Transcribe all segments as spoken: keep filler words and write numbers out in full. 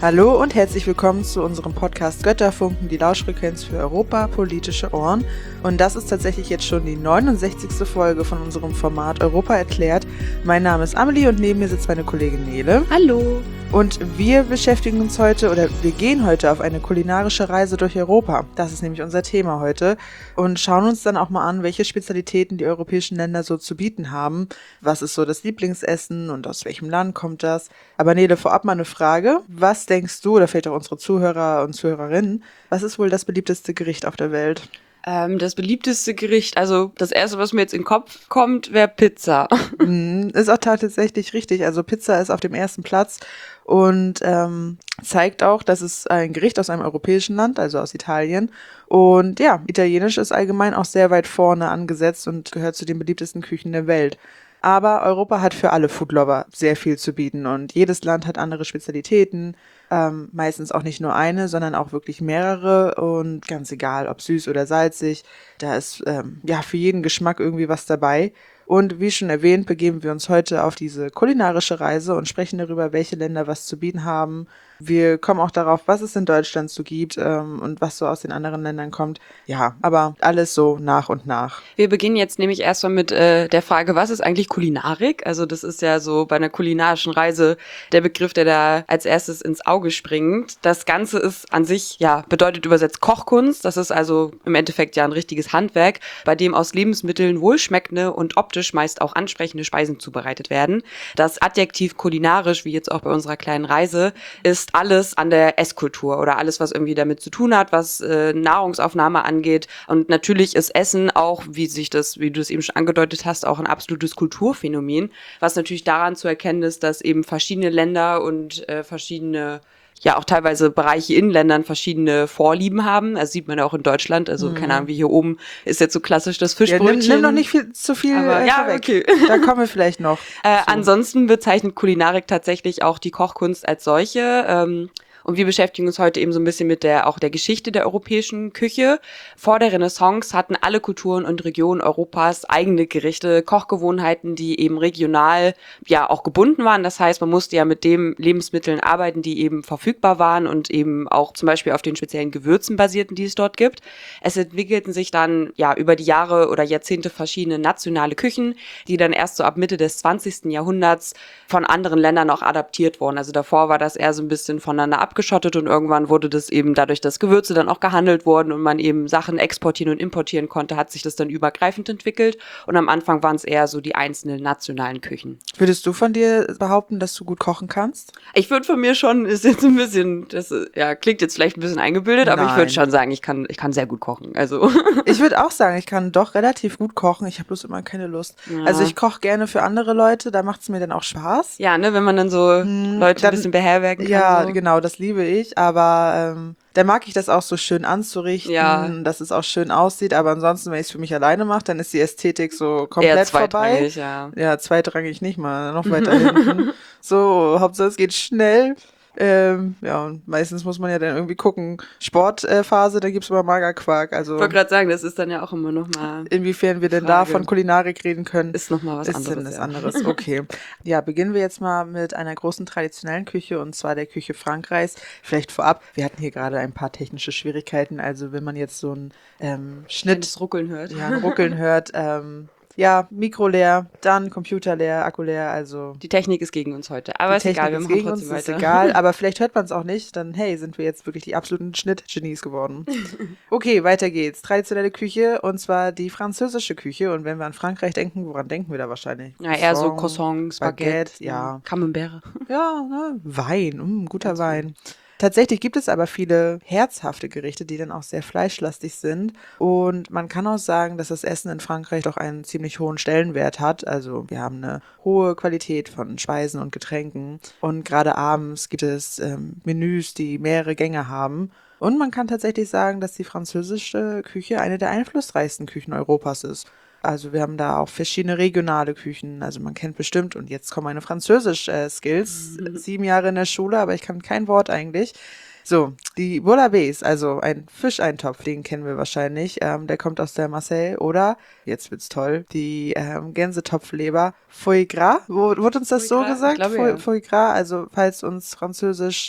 Hallo und herzlich willkommen zu unserem Podcast Götterfunken, die Lauschfrequenz für Europa, politische Ohren. Und das ist tatsächlich jetzt schon die neunundsechzigste Folge von unserem Format Europa erklärt. Mein Name ist Amelie und neben mir sitzt meine Kollegin Nele. Hallo. Und wir beschäftigen uns heute, oder wir gehen heute auf eine kulinarische Reise durch Europa. Das ist nämlich unser Thema heute. Und schauen uns dann auch mal an, welche Spezialitäten die europäischen Länder so zu bieten haben. Was ist so das Lieblingsessen und aus welchem Land kommt das? Aber Nele, vorab mal eine Frage. Was denkst du, oder vielleicht auch unsere Zuhörer und Zuhörerinnen, was ist wohl das beliebteste Gericht auf der Welt? Ähm, das beliebteste Gericht, also das erste, was mir jetzt in den Kopf kommt, wäre Pizza. Mm, ist auch tatsächlich richtig. Also Pizza ist auf dem ersten Platz und ähm, zeigt auch, dass es ein Gericht aus einem europäischen Land, also aus Italien. Und ja, Italienisch ist allgemein auch sehr weit vorne angesetzt und gehört zu den beliebtesten Küchen der Welt. Aber Europa hat für alle Foodlover sehr viel zu bieten und jedes Land hat andere Spezialitäten, ähm, meistens auch nicht nur eine, sondern auch wirklich mehrere und ganz egal, ob süß oder salzig, da ist ähm, ja für jeden Geschmack irgendwie was dabei. Und wie schon erwähnt, begeben wir uns heute auf diese kulinarische Reise und sprechen darüber, welche Länder was zu bieten haben. Wir kommen auch darauf, was es in Deutschland so gibt ähm, und was so aus den anderen Ländern kommt. Ja, aber alles so nach und nach. Wir beginnen jetzt nämlich erstmal mit äh, der Frage, was ist eigentlich Kulinarik? Also das ist ja so bei einer kulinarischen Reise der Begriff, der da als erstes ins Auge springt. Das Ganze ist an sich, ja, bedeutet übersetzt Kochkunst. Das ist also im Endeffekt ja ein richtiges Handwerk, bei dem aus Lebensmitteln wohlschmeckende und optisch meist auch ansprechende Speisen zubereitet werden. Das Adjektiv kulinarisch, wie jetzt auch bei unserer kleinen Reise, ist alles an der Esskultur oder alles, was irgendwie damit zu tun hat, was äh, Nahrungsaufnahme angeht. Und natürlich ist Essen auch, wie sich das, wie du es eben schon angedeutet hast, auch ein absolutes Kulturphänomen, was natürlich daran zu erkennen ist, dass eben verschiedene Länder und äh, verschiedene ja auch teilweise Bereiche in Ländern verschiedene Vorlieben haben. Das sieht man ja auch in Deutschland. Also mhm. keine Ahnung, wie hier oben ist jetzt so klassisch das Fischbrötchen. Ja, nimm, nimm noch nicht viel, zu viel aber, äh, ja, weg. Okay. Da kommen wir vielleicht noch. äh, so. Ansonsten bezeichnet Kulinarik tatsächlich auch die Kochkunst als solche. Ähm, Und wir beschäftigen uns heute eben so ein bisschen mit der auch der Geschichte der europäischen Küche. Vor der Renaissance hatten alle Kulturen und Regionen Europas eigene Gerichte, Kochgewohnheiten, die eben regional ja auch gebunden waren. Das heißt, man musste ja mit den Lebensmitteln arbeiten, die eben verfügbar waren und eben auch zum Beispiel auf den speziellen Gewürzen basierten, die es dort gibt. Es entwickelten sich dann ja über die Jahre oder Jahrzehnte verschiedene nationale Küchen, die dann erst so ab Mitte des zwanzigsten Jahrhunderts von anderen Ländern auch adaptiert wurden. Also davor war das eher so ein bisschen voneinander ab abgeschottet und irgendwann wurde das eben dadurch, dass Gewürze dann auch gehandelt wurden und man eben Sachen exportieren und importieren konnte, hat sich das dann übergreifend entwickelt und am Anfang waren es eher so die einzelnen nationalen Küchen. Würdest du von dir behaupten, dass du gut kochen kannst? Ich würde von mir schon, ist jetzt ein bisschen, das ja, klingt jetzt vielleicht ein bisschen eingebildet, aber Nein. Ich würde schon sagen, ich kann, ich kann sehr gut kochen. Also ich würde auch sagen, ich kann doch relativ gut kochen, ich habe bloß immer keine Lust. Ja. Also ich koche gerne für andere Leute, da macht es mir dann auch Spaß. Ja, ne, wenn man dann so hm, Leute dann, ein bisschen beherbergen kann. Ja, so. Genau, das liebe ich, aber ähm, da mag ich das auch so schön anzurichten, ja. dass es auch schön aussieht, aber ansonsten, wenn ich es für mich alleine mache, dann ist die Ästhetik so komplett eher vorbei. Ja. ja, zweitrangig nicht mal, noch weiter hinten. So, Hauptsache es geht schnell. Ähm, ja, und meistens muss man ja dann irgendwie gucken, Sportphase, äh, da gibt's immer Magerquark, also. Ich wollte gerade sagen, das ist dann ja auch immer noch mal inwiefern wir denn da von Kulinarik reden können. Ist noch mal was ist anderes. Ist denn das ja. anderes, okay. Ja, beginnen wir jetzt mal mit einer großen traditionellen Küche und zwar der Küche Frankreichs. Vielleicht vorab, wir hatten hier gerade ein paar technische Schwierigkeiten, also wenn man jetzt so einen ähm, Schnitt. Das Ruckeln hört. Ja, ein Ruckeln hört, ähm, ja, Mikro leer, dann Computer leer, Akku leer, also. Die Technik ist gegen uns heute, aber ist egal, wir machen trotzdem uns, weiter. Ist egal, aber vielleicht hört man es auch nicht, dann hey, sind wir jetzt wirklich die absoluten Schnittgenies geworden. Okay, weiter geht's. Traditionelle Küche und zwar die französische Küche und wenn wir an Frankreich denken, woran denken wir da wahrscheinlich? Ja, eher so Croissants, Baguette, Baguette ja. Camembert. Ja, ne? Wein, mm, guter Ganz Wein. Gut. Tatsächlich gibt es aber viele herzhafte Gerichte, die dann auch sehr fleischlastig sind. Und man kann auch sagen, dass das Essen in Frankreich doch einen ziemlich hohen Stellenwert hat. Also wir haben eine hohe Qualität von Speisen und Getränken. Und gerade abends gibt es ähm, Menüs, die mehrere Gänge haben. Und man kann tatsächlich sagen, dass die französische Küche eine der einflussreichsten Küchen Europas ist. Also wir haben da auch verschiedene regionale Küchen. Also man kennt bestimmt, und jetzt kommen meine Französisch-Skills, äh, sieben Jahre in der Schule, aber ich kann kein Wort eigentlich. So, die Bouillabaisse, also ein Fischeintopf, den kennen wir wahrscheinlich. Ähm, der kommt aus der Marseille. Oder, jetzt wird's toll, die ähm, Gänsetopfleber Foie Gras. Wurde uns das Foie so Gras, gesagt? glaube, Foie, ja. Foie Gras, also falls uns Französisch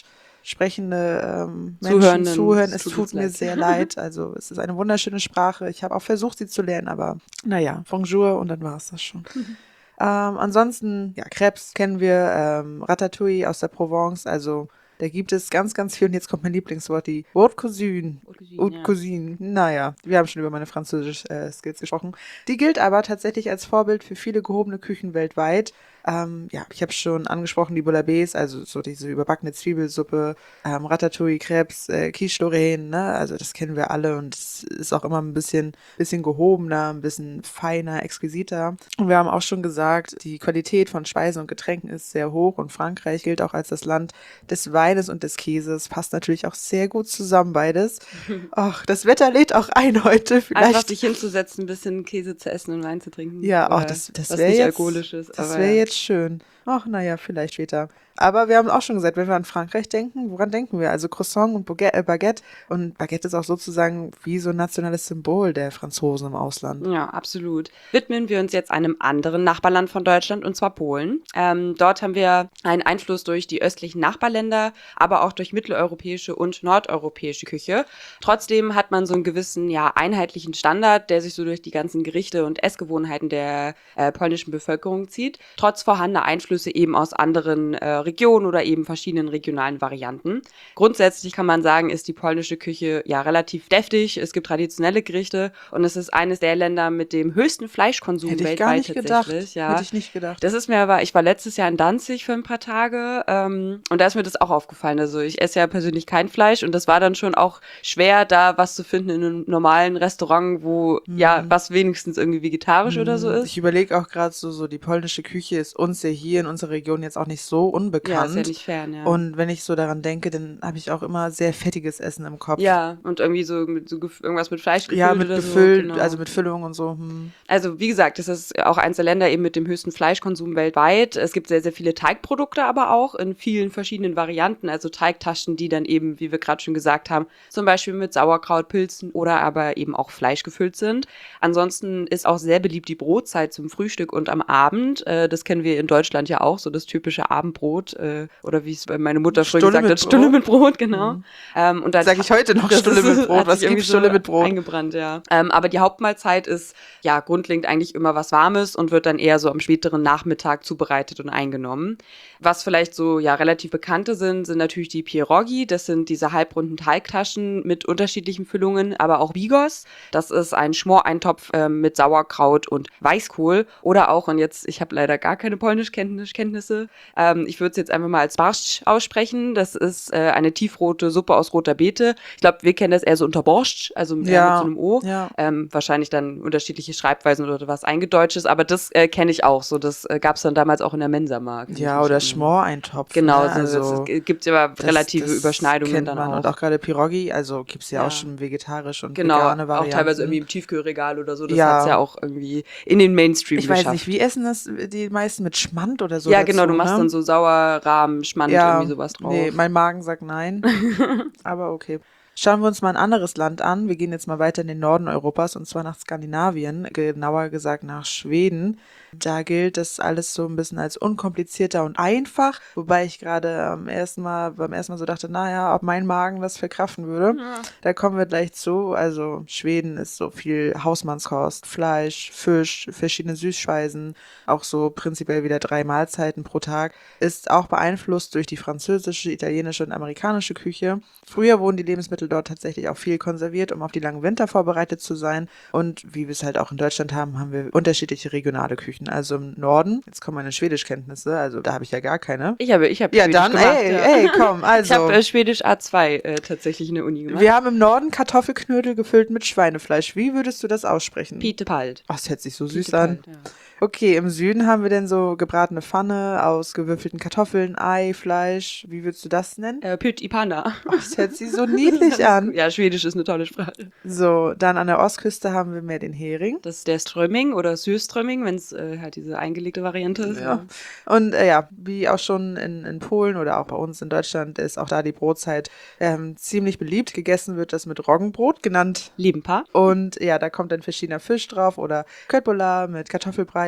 sprechende ähm, Menschen Zuhörenden, zuhören. es Es tut tut uns mir leid. sehr leid. Also es ist eine wunderschöne Sprache. Ich habe auch versucht, sie zu lernen, aber naja, Bonjour und dann war es das schon. Ähm, ansonsten, ja, Crepes kennen wir, ähm, Ratatouille aus der Provence, also da gibt es ganz, ganz viel und jetzt kommt mein Lieblingswort, die Haute Cuisine. Haute Ja. Cuisine, naja, wir haben schon über meine französischen äh, Skills gesprochen. Die gilt aber tatsächlich als Vorbild für viele gehobene Küchen weltweit. Ähm, ja, ich habe schon angesprochen, die Bouillabaisse, also so diese überbackene Zwiebelsuppe, ähm, Ratatouille, Crepes, äh, Quiche Lorraine, ne, also das kennen wir alle und es ist auch immer ein bisschen, bisschen gehobener, ein bisschen feiner, exquisiter. Und wir haben auch schon gesagt, die Qualität von Speisen und Getränken ist sehr hoch und Frankreich gilt auch als das Land des Weines und des Käses. Passt natürlich auch sehr gut zusammen beides. Ach, das Wetter lädt auch ein heute, Einfach vielleicht. sich hinzusetzen, ein bisschen Käse zu essen und Wein zu trinken. Ja, ach, Oder das, das was wäre nicht jetzt, alkoholisch ist. das aber wäre ja. jetzt schön. Ach, naja, vielleicht später. Aber wir haben auch schon gesagt, wenn wir an Frankreich denken, woran denken wir? Also Croissant und Baguette, äh, Baguette. Und Baguette ist auch sozusagen wie so ein nationales Symbol der Franzosen im Ausland. Ja, absolut. Widmen wir uns jetzt einem anderen Nachbarland von Deutschland, und zwar Polen. Ähm, dort haben wir einen Einfluss durch die östlichen Nachbarländer, aber auch durch mitteleuropäische und nordeuropäische Küche. Trotzdem hat man so einen gewissen, ja, einheitlichen Standard, der sich so durch die ganzen Gerichte und Essgewohnheiten der äh, polnischen Bevölkerung zieht, trotz vorhandener Einflüsse eben aus anderen äh, Regionen oder eben verschiedenen regionalen Varianten. Grundsätzlich kann man sagen, ist die polnische Küche ja relativ deftig. Es gibt traditionelle Gerichte und es ist eines der Länder mit dem höchsten Fleischkonsum Hätte ich weltweit gar nicht gedacht. tatsächlich. Ja. Hätte ich nicht gedacht. Das ist mir aber, ich war letztes Jahr in Danzig für ein paar Tage ähm, und da ist mir das auch aufgefallen. Also ich esse ja persönlich kein Fleisch und das war dann schon auch schwer, da was zu finden in einem normalen Restaurant, wo ja was wenigstens irgendwie vegetarisch oder so ist. Ich überlege auch gerade so, so die polnische Küche ist uns ja hier in unserer Region jetzt auch nicht so unbekannt. Ja, ist ja nicht fern, ja. Und wenn ich so daran denke, dann habe ich auch immer sehr fettiges Essen im Kopf. Ja, und irgendwie so mit so gef- irgendwas mit Fleisch gefüllt Ja, mit oder gefüllt, so. Genau. also mit Füllung und so. Hm. Also wie gesagt, das ist auch eins der Länder eben mit dem höchsten Fleischkonsum weltweit. Es gibt sehr, sehr viele Teigprodukte aber auch in vielen verschiedenen Varianten. Also Teigtaschen, die dann eben, wie wir gerade schon gesagt haben, zum Beispiel mit Sauerkraut, Pilzen oder aber eben auch Fleisch gefüllt sind. Ansonsten ist auch sehr beliebt die Brotzeit zum Frühstück und am Abend. Äh, das kennen wir in Deutschland ja auch, so das typische Abendbrot. Äh, oder wie es meine Mutter früher Stulle gesagt hat, mit Stulle Brot. mit Brot, genau. Mhm. Ähm, und dann Sag ich heute noch das Stulle ist- mit Brot. hat Was sich irgendwie gibt's Stulle so mit Brot? eingebrannt, ja. Ähm, aber die Hauptmahlzeit ist ja grundlegend eigentlich immer was Warmes und wird dann eher so am späteren Nachmittag zubereitet und eingenommen. Was vielleicht so ja relativ bekannte sind, sind natürlich die Pierogi. Das sind diese halbrunden Teigtaschen mit unterschiedlichen Füllungen, aber auch Bigos. Das ist ein Schmoreintopf ähm, mit Sauerkraut und Weißkohl. Oder auch, und jetzt, ich habe leider gar keine Polnischkenntnisse, ähm, ich würde es jetzt einfach mal als Barszcz aussprechen. Das ist äh, eine tiefrote Suppe aus roter Beete. Ich glaube, wir kennen das eher so unter Borscht, also eher Ja, mit so einem O. ja. Ähm, wahrscheinlich dann unterschiedliche Schreibweisen oder was eingedeutschtes, aber das äh, kenne ich auch so. Das äh, gab es dann damals auch in der Mensa mal. kann ich Ja, mich oder erinnern. Schmoreintopf. Genau, ne? so, Also es gibt aber das- relative das Überschneidungen kennt dann man. auch. Und auch gerade Pierogi, also gibt es ja, Ja. auch schon vegetarisch und Genau, vegane auch Varianten. teilweise irgendwie im Tiefkühlregal oder so. Das Ja. hat es ja auch irgendwie in den Mainstream Ich geschafft. weiß nicht, wie essen das die meisten mit Schmand oder so ja, dazu, genau, du machst ne? dann so Sauerrahmen, Schmand, Ja, irgendwie sowas drauf. nee, mein Magen sagt nein, aber okay. Schauen wir uns mal ein anderes Land an. Wir gehen jetzt mal weiter in den Norden Europas und zwar nach Skandinavien, genauer gesagt nach Schweden. Da gilt das alles so ein bisschen als unkomplizierter und einfach, wobei ich gerade am ersten Mal, beim ersten Mal so dachte, naja, ob mein Magen das verkraften würde. Ja. Da kommen wir gleich zu. Also Schweden ist so viel Hausmannskost, Fleisch, Fisch, verschiedene Süßspeisen, auch so prinzipiell wieder drei Mahlzeiten pro Tag. Ist auch beeinflusst durch die französische, italienische und amerikanische Küche. Früher wurden die Lebensmittel dort tatsächlich auch viel konserviert, um auf die langen Winter vorbereitet zu sein. Und wie wir es halt auch in Deutschland haben, haben wir unterschiedliche regionale Küchen. Also im Norden, jetzt kommen meine Schwedischkenntnisse, also da habe ich ja gar keine. Ich habe, ich habe Ja, Schwedisch dann, gemacht. ey, ja. ey, komm, also. Ich habe äh, Schwedisch A zwei äh, tatsächlich in der Uni gemacht. Wir haben im Norden Kartoffelknödel gefüllt mit Schweinefleisch. Wie würdest du das aussprechen? Pite Palt. Ach, das hört sich so Pite süß an. Palt, ja. Okay, im Süden haben wir denn so gebratene Pfanne aus gewürfelten Kartoffeln, Ei, Fleisch. Wie würdest du das nennen? Äh, Pyt Ipana. Ach, das hört sich so niedlich an. Ja, Schwedisch ist eine tolle Sprache. So, dann an der Ostküste haben wir mehr den Hering. Das ist der Strömming oder Sürströmming, wenn es äh, halt diese eingelegte Variante ist. Ja. Und äh, ja, wie auch schon in, in Polen oder auch bei uns in Deutschland ist auch da die Brotzeit ähm, ziemlich beliebt. Gegessen wird das mit Roggenbrot, genannt. Liebenpa. Und ja, da kommt dann verschiedener Fisch drauf oder Köttbullar mit Kartoffelbrei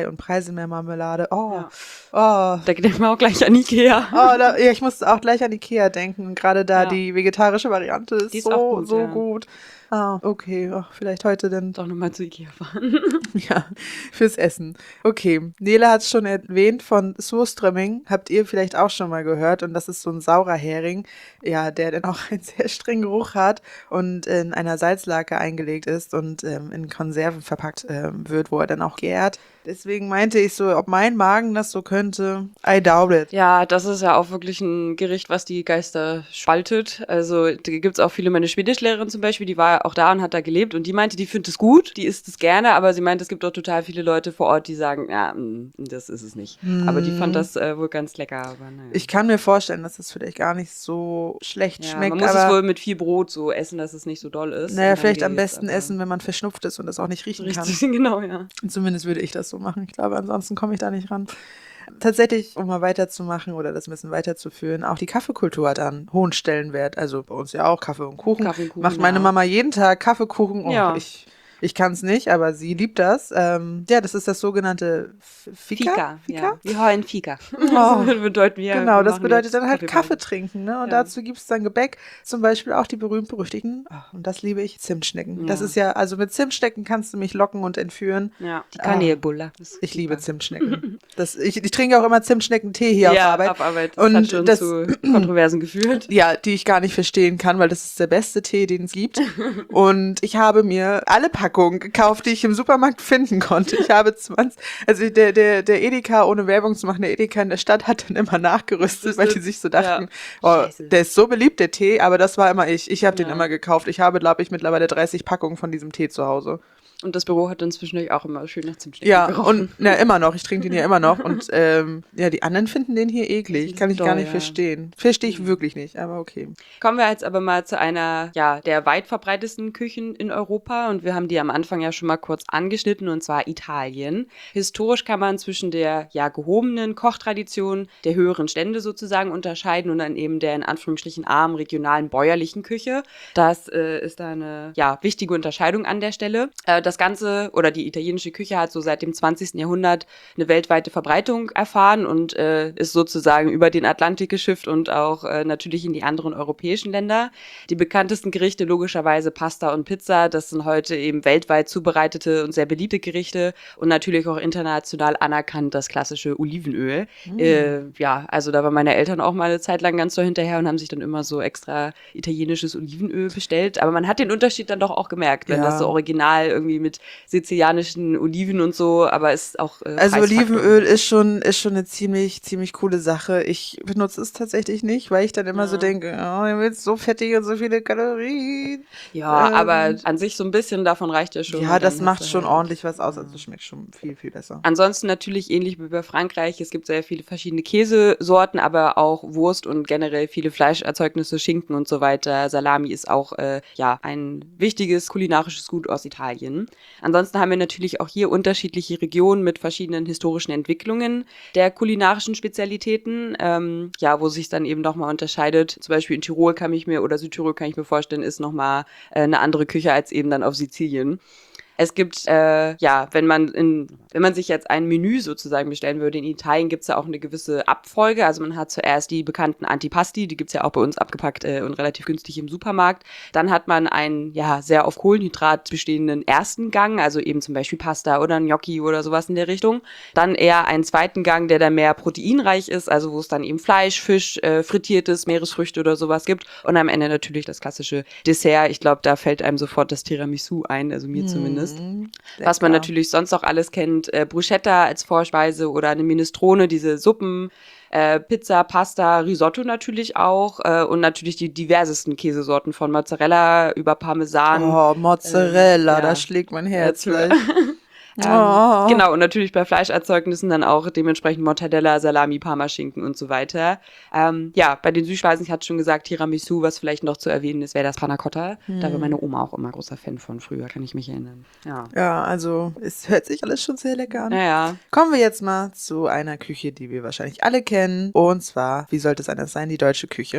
Ei und Preiselbeermarmelade. Oh, Ja. oh. Da denkt man auch gleich an Ikea. Oh, da, ja, ich musste auch gleich an Ikea denken. Gerade da Ja. die vegetarische Variante ist, Die ist so, auch gut, so ja. gut. Ah, okay. Oh, vielleicht heute dann Doch nochmal zu Ikea fahren. ja, fürs Essen. Okay, Nele hat es schon erwähnt von Surströmming. Habt ihr vielleicht auch schon mal gehört. Und das ist so ein saurer Hering, ja, der dann auch einen sehr strengen Geruch hat und in einer Salzlake eingelegt ist und ähm, in Konserven verpackt ähm, wird, wo er dann auch gärt. Deswegen meinte ich so, ob mein Magen das so könnte, I doubt it. Ja, das ist ja auch wirklich ein Gericht, was die Geister spaltet. Also da gibt's auch viele, meine Schwedischlehrerin zum Beispiel, die war auch da und hat da gelebt und die meinte, die findet es gut, die isst es gerne, aber sie meinte, es gibt auch total viele Leute vor Ort, die sagen, ja, mh, das ist es nicht. Hm. Aber die fand das äh, wohl ganz lecker. Aber naja. Ich kann mir vorstellen, dass das vielleicht gar nicht so schlecht ja, schmeckt. man muss aber es wohl mit viel Brot so essen, dass es nicht so doll ist. naja, Und dann vielleicht am geht's, besten aber- essen, wenn man verschnupft ist und das auch nicht riechen kann. Richtig, genau, ja. Zumindest würde ich das so machen. Ich glaube, ansonsten komme ich da nicht ran. Tatsächlich, um mal weiterzumachen oder das ein bisschen weiterzuführen, auch die Kaffeekultur hat einen hohen Stellenwert. Also bei uns ja auch Kaffee und Kuchen. Kaffee und Kuchen, Macht meine ja. Mama jeden Tag Kaffeekuchen. Oh, Ja. ich ich kann es nicht, aber sie liebt das. Ähm, ja, das ist das sogenannte F- Fika. Fika, ja. Wir heulen Fika. Oh, das bedeutet wir genau, wir das machen bedeutet jetzt dann halt Kaffee Kaffeepause. trinken. Ne? Und Ja. dazu gibt es dann Gebäck, zum Beispiel auch die berühmt-berüchtigten, oh, und das liebe ich, Zimtschnecken. Ja. Das ist ja, also mit Zimtschnecken kannst du mich locken und entführen. Ja, die Ah. Kanelbulle. Das ist Ich super. liebe Zimtschnecken. Das, ich, ich trinke auch immer Zimtschnecken-Tee hier ja, auf Arbeit. auf Arbeit. Das Und hat schon das- zu Kontroversen geführt. Ja, die ich gar nicht verstehen kann, weil das ist der beste Tee, den es gibt. Und ich habe mir alle Packungen gekauft, die ich im Supermarkt finden konnte. Ich habe zwanzig, also der, der, der Edeka, ohne Werbung zu machen, der Edeka in der Stadt hat dann immer nachgerüstet, weil die sich so dachten, oh, Scheiße. der ist so beliebt, der Tee, aber das war immer ich. Ich habe den Ja. immer gekauft. Ich habe, glaube ich, mittlerweile dreißig Packungen von diesem Tee zu Hause. Und das Büro hat dann zwischendurch auch immer schön nach Zimtschnecken Ja, gerochen. und na, immer noch. Ich trinke den ja immer noch. Und ähm, ja, die anderen finden den hier eklig. Das Kann ist ich gar doll, nicht ja. verstehen. Verstehe ich wirklich nicht, aber okay. Kommen wir jetzt aber mal zu einer ja der weit verbreitetsten Küchen in Europa und wir haben die am Anfang ja schon mal kurz angeschnitten und zwar Italien. Historisch kann man zwischen der ja gehobenen Kochtradition der höheren Stände sozusagen unterscheiden und dann eben der in Anführungsstrichen armen regionalen bäuerlichen Küche. Das äh, ist da eine ja wichtige Unterscheidung an der Stelle. Äh, das Ganze oder die italienische Küche hat so seit dem zwanzigsten Jahrhundert eine weltweite Verbreitung erfahren und äh, ist sozusagen über den Atlantik geschifft und auch äh, natürlich in die anderen europäischen Länder. Die bekanntesten Gerichte logischerweise Pasta und Pizza, das sind heute eben weltweit zubereitete und sehr beliebte Gerichte und natürlich auch international anerkannt das klassische Olivenöl. Mm. Äh, ja, also da waren meine Eltern auch mal eine Zeit lang ganz so hinterher und haben sich dann immer so extra italienisches Olivenöl bestellt. Aber man hat den Unterschied dann doch auch gemerkt, wenn Ja. das so original irgendwie mit sizilianischen Oliven und so, aber ist auch äh, Also Preisfaktor. Olivenöl ist schon, ist schon eine ziemlich, ziemlich coole Sache. Ich benutze es tatsächlich nicht, weil ich dann immer Ja. so denke, oh, ihr willst so fettig und so viele Kalorien. Ja, ähm, aber an sich so ein bisschen davon reicht ja schon. Ja, und das dann macht hast du schon halt- ordentlich was aus. Also schmeckt schon viel, viel besser. Ansonsten natürlich ähnlich wie bei Frankreich. Es gibt sehr viele verschiedene Käsesorten, aber auch Wurst und generell viele Fleischerzeugnisse, Schinken und so weiter. Salami ist auch äh, ja ein wichtiges kulinarisches Gut aus Italien. Ansonsten haben wir natürlich auch hier unterschiedliche Regionen mit verschiedenen historischen Entwicklungen der kulinarischen Spezialitäten, ähm, ja, wo sich dann eben nochmal unterscheidet. Zum Beispiel in Tirol kann ich mir oder Südtirol kann ich mir vorstellen, ist nochmal äh, eine andere Küche als eben dann auf Sizilien. Es gibt, äh, ja, wenn man in, wenn man sich jetzt ein Menü sozusagen bestellen würde, in Italien gibt es ja auch eine gewisse Abfolge. Also man hat zuerst die bekannten Antipasti, die gibt's ja auch bei uns abgepackt äh, und relativ günstig im Supermarkt. Dann hat man einen, ja, sehr auf Kohlenhydrat bestehenden ersten Gang, also eben zum Beispiel Pasta oder Gnocchi oder sowas in der Richtung. Dann eher einen zweiten Gang, der dann mehr proteinreich ist, also wo es dann eben Fleisch, Fisch, äh, frittiertes, Meeresfrüchte oder sowas gibt. Und am Ende natürlich das klassische Dessert. Ich glaube, da fällt einem sofort das Tiramisu ein, also mir zumindest. Mhm, Was man lecker. natürlich sonst auch alles kennt, äh, Bruschetta als Vorspeise oder eine Minestrone, diese Suppen, äh, Pizza, Pasta, Risotto natürlich auch äh, und natürlich die diversesten Käsesorten von Mozzarella über Parmesan. Oh, Mozzarella, ähm, ja. da schlägt mein Herz Ja, gleich. Ähm, Oh. Genau, und natürlich bei Fleischerzeugnissen dann auch dementsprechend Mortadella, Salami, Parmaschinken und so weiter. Ähm, ja, bei den Süßspeisen, ich hatte schon gesagt, Tiramisu, was vielleicht noch zu erwähnen ist, wäre das Panna Cotta. Hm. Da war meine Oma auch immer großer Fan von früher, kann ich mich erinnern. Ja. Ja, also es hört sich alles schon sehr lecker an. Naja, Kommen wir jetzt mal zu einer Küche, die wir wahrscheinlich alle kennen. Und zwar, wie sollte es anders sein, die deutsche Küche.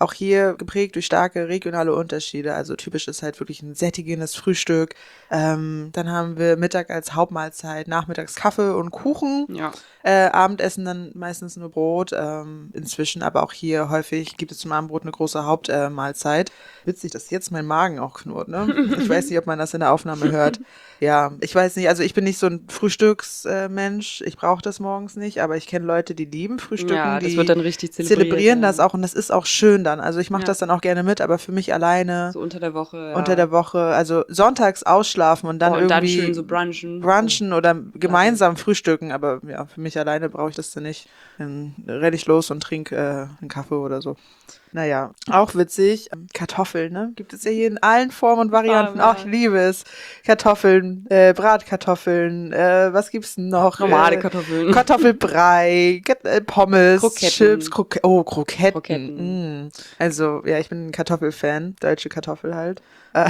Auch hier geprägt durch starke regionale Unterschiede. Also typisch ist halt wirklich ein sättigendes Frühstück. Ähm, dann haben wir Mittag als Hauptmahlzeit, nachmittags Kaffee und Kuchen. Ja. Äh, Abendessen dann meistens nur Brot. Ähm, inzwischen aber auch hier häufig gibt es zum Abendbrot eine große Hauptmahlzeit. Äh, Witzig, dass jetzt mein Magen auch knurrt, ne? Ich weiß nicht, ob man das in der Aufnahme hört. Ja, ich weiß nicht, also ich bin nicht so ein Frühstücksmensch. Ich brauche das morgens nicht, aber ich kenne Leute, die lieben Frühstücken, Ja, das die wird dann richtig zelebriert. zelebrieren ja. das auch und das ist auch schön dann. Also ich mache Ja. das dann auch gerne mit, aber für mich alleine So unter der Woche. Ja. unter der Woche, also sonntags ausschlafen und dann oh, und dann irgendwie schön so brunchen. brunchen oder gemeinsam frühstücken, aber ja, für mich alleine brauche ich das dann nicht. Dann renne ich los und trinke äh, einen Kaffee oder so. Naja, auch witzig, Kartoffeln, ne? Gibt es ja hier in allen Formen und Varianten. Ach, ich liebe es. Kartoffeln, äh, Bratkartoffeln, äh, was gibt's noch? Normale äh, Kartoffeln. Kartoffelbrei, Kat- äh, Pommes, Kroketten. Chips, Kroke oh, Kroketten. Kroketten. Mm. Also, ja, ich bin ein Kartoffelfan, deutsche Kartoffel halt. Äh,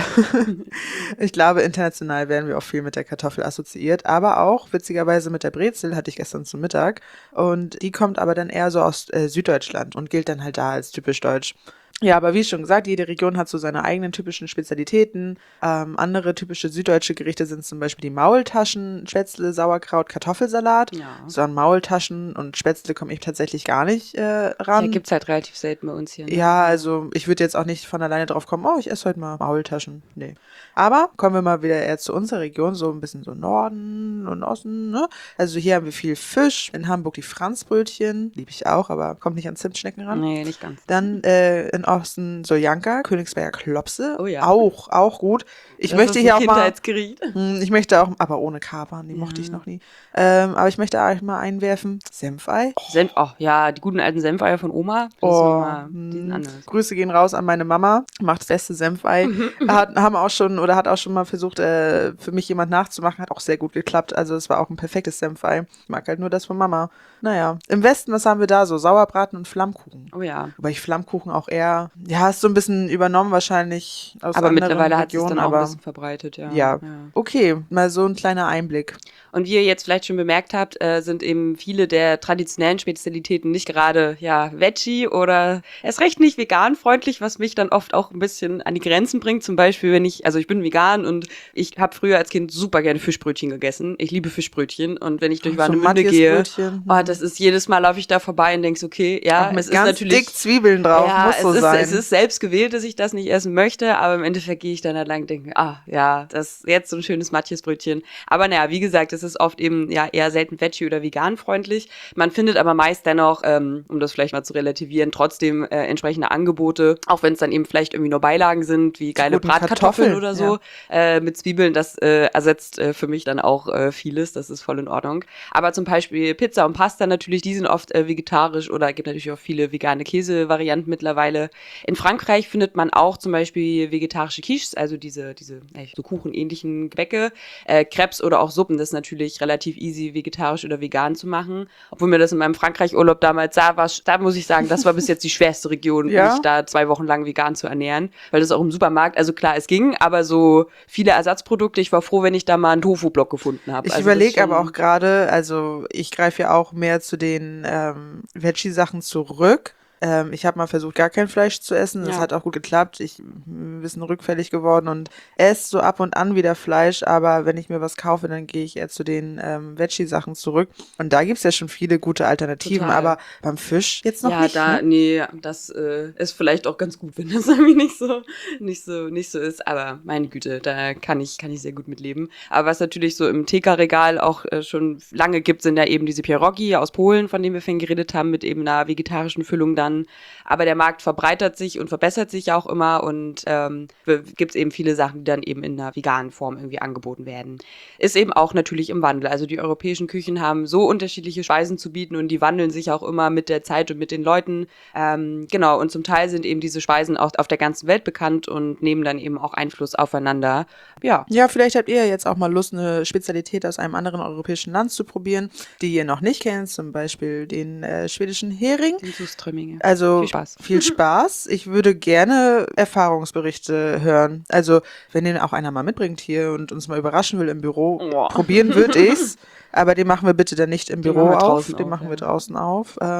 ich glaube, international werden wir auch viel mit der Kartoffel assoziiert, aber auch witzigerweise mit der Brezel hatte ich gestern zum Mittag und die kommt aber dann eher so aus äh, Süddeutschland und gilt dann halt da als typisch deutsch. Ja, aber wie schon gesagt, jede Region hat so seine eigenen typischen Spezialitäten. Ähm, andere typische süddeutsche Gerichte sind zum Beispiel die Maultaschen, Spätzle, Sauerkraut, Kartoffelsalat. Ja. So an Maultaschen und Spätzle komme ich tatsächlich gar nicht äh, ran. Ja, gibt's halt relativ selten bei uns hier. Ne? Ja, also ich würde jetzt auch nicht von alleine drauf kommen, oh, ich esse heute mal Maultaschen. Nee. Aber kommen wir mal wieder eher zu unserer Region, so ein bisschen so Norden und Osten, ne? Also hier haben wir viel Fisch, in Hamburg die Franzbrötchen, liebe ich auch, aber kommt nicht an Zimtschnecken ran. Nee, nicht ganz. Dann äh, in Osten Soljanka, Königsberger Klopse, Oh ja. auch, auch gut. Ich das möchte ist hier ein auch mal, Kindheitsgericht. hm, ich möchte auch, aber ohne Kapern, die mochte ich noch nie. Ähm, aber ich möchte auch mal einwerfen, Senfei. Senf, oh, ja, die guten alten Senfeier von Oma. Das ist Oh, nochmal, die sind hm, anders. Grüße gehen raus an meine Mama, macht das beste Senfei. hat, haben auch schon oder hat auch schon mal versucht, äh, für mich jemand nachzumachen, hat auch sehr gut geklappt. Also es war auch ein perfektes Senfei. Ich mag halt nur das von Mama. Naja, im Westen, was haben wir da so? Sauerbraten und Flammkuchen. Oh ja. Wobei ich Flammkuchen auch eher, ja, ist so ein bisschen übernommen wahrscheinlich aus Aber anderen mittlerweile hat sich Regionen, dann auch aber ein bisschen verbreitet, ja. ja. Okay, mal so ein kleiner Einblick. Und wie ihr jetzt vielleicht schon bemerkt habt, äh, sind eben viele der traditionellen Spezialitäten nicht gerade, ja, Veggie oder erst recht nicht vegan freundlich, was mich dann oft auch ein bisschen an die Grenzen bringt. Zum Beispiel, wenn ich, also ich bin vegan und ich habe früher als Kind super gerne Fischbrötchen gegessen. Ich liebe Fischbrötchen und wenn ich durch So Warnemünde gehe, Matthias-Brötchen. oh, das ist jedes Mal laufe ich da vorbei und denkst, okay, ja, Auch mit es ist ganz natürlich dick Zwiebeln drauf, ja, muss so es ist, sein. es ist selbst gewählt, dass ich das nicht essen möchte, aber im Endeffekt gehe ich dann da lang und denke, ah, ja, das ist jetzt so ein schönes Matthiasbrötchen. Aber naja, wie gesagt, es ist oft eben ja eher selten veggie- oder vegan-freundlich. Man findet aber meist dennoch, ähm, um das vielleicht mal zu relativieren, trotzdem äh, entsprechende Angebote, auch wenn es dann eben vielleicht irgendwie nur Beilagen sind, wie geile guten Bratkartoffeln Kartoffeln, oder so, äh, mit Zwiebeln, das äh, ersetzt äh, für mich dann auch äh, vieles, das ist voll in Ordnung. Aber zum Beispiel Pizza und Pasta natürlich, die sind oft äh, vegetarisch oder gibt natürlich auch viele vegane Käsevarianten mittlerweile. In Frankreich findet man auch zum Beispiel vegetarische Quiches, also diese, diese äh, so kuchenähnlichen Gebäcke, äh, Crepes oder auch Suppen, das ist natürlich relativ easy, vegetarisch oder vegan zu machen. Obwohl mir das in meinem Frankreich-Urlaub damals sah, war, da muss ich sagen, das war bis jetzt die schwerste Region, Ja? mich da zwei Wochen lang vegan zu ernähren, weil das auch im Supermarkt, also klar, es ging, aber so viele Ersatzprodukte, ich war froh, wenn ich da mal einen Tofu-Block gefunden habe. Ich also überlege aber auch gerade, also ich greife ja auch mehr zu den ähm, Veggie-Sachen zurück. Ähm, ich habe mal versucht, gar kein Fleisch zu essen. Das Ja. hat auch gut geklappt. Ich bin ein bisschen rückfällig geworden und esse so ab und an wieder Fleisch. Aber wenn ich mir was kaufe, dann gehe ich eher zu den ähm, Veggie-Sachen zurück. Und da gibt's ja schon viele gute Alternativen. Total. Aber beim Fisch jetzt noch ja, nicht. da, Ne? nee, das äh, ist vielleicht auch ganz gut, wenn das irgendwie nicht so, nicht so, nicht so ist. Aber meine Güte, da kann ich, kann ich sehr gut mit leben. Aber was natürlich so im T K-Regal auch äh, schon lange gibt, sind ja eben diese Pierogi aus Polen, von denen wir vorhin geredet haben, mit eben einer vegetarischen Füllung dann. Aber der Markt verbreitert sich und verbessert sich auch immer und ähm, gibt es eben viele Sachen, die dann eben in einer veganen Form irgendwie angeboten werden. Ist eben auch natürlich im Wandel. Also die europäischen Küchen haben so unterschiedliche Speisen zu bieten und die wandeln sich auch immer mit der Zeit und mit den Leuten. Ähm, genau, und zum Teil sind eben diese Speisen auch auf der ganzen Welt bekannt und nehmen dann eben auch Einfluss aufeinander. Ja. Ja, vielleicht habt ihr jetzt auch mal Lust, eine Spezialität aus einem anderen europäischen Land zu probieren, die ihr noch nicht kennt, zum Beispiel den äh, schwedischen Hering. Den Süßströmminge. Also Viel Spaß. Viel Spaß. Ich würde gerne Erfahrungsberichte hören. Also wenn den auch einer mal mitbringt hier und uns mal überraschen will im Büro, Oh. probieren würde ich's. Aber den machen wir bitte dann nicht im Den Büro machen wir auf. draußen Den auf, machen ja. wir draußen auf. Ähm,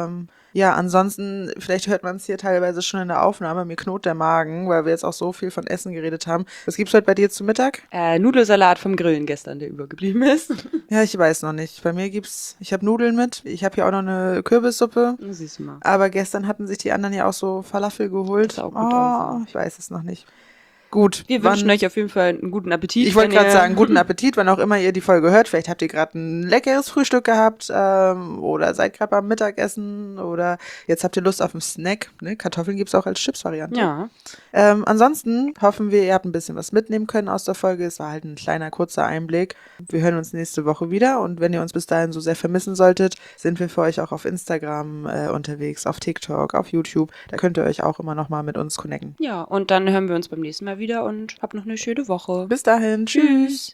Ja, ansonsten, vielleicht hört man es hier teilweise schon in der Aufnahme, mir knurrt der Magen, weil wir jetzt auch so viel von Essen geredet haben. Was gibt's heute bei dir zu Mittag? Äh, Nudelsalat vom Grillen gestern, der übergeblieben ist. Ja, ich weiß noch nicht. Bei mir gibt's, ich habe Nudeln mit, ich habe hier auch noch eine Kürbissuppe. Siehst du mal. Aber gestern hatten sich die anderen ja auch so Falafel geholt. Das sah auch gut oh, aus, ja. Ich weiß es noch nicht. Gut. Wir wann- wünschen euch auf jeden Fall einen guten Appetit. Ich wollte wenn gerade ihr- sagen, guten Appetit, wann auch immer ihr die Folge hört. Vielleicht habt ihr gerade ein leckeres Frühstück gehabt ähm, oder seid gerade beim Mittagessen oder jetzt habt ihr Lust auf einen Snack. Ne? Kartoffeln gibt's auch als Chips-Variante. Ja. Ähm, ansonsten hoffen wir, ihr habt ein bisschen was mitnehmen können aus der Folge. Es war halt ein kleiner, kurzer Einblick. Wir hören uns nächste Woche wieder und wenn ihr uns bis dahin so sehr vermissen solltet, sind wir für euch auch auf Instagram äh, unterwegs, auf TikTok, auf YouTube. Da könnt ihr euch auch immer noch mal mit uns connecten. Ja, und dann hören wir uns beim nächsten Mal wieder und habt noch eine schöne Woche. Bis dahin, tschüss.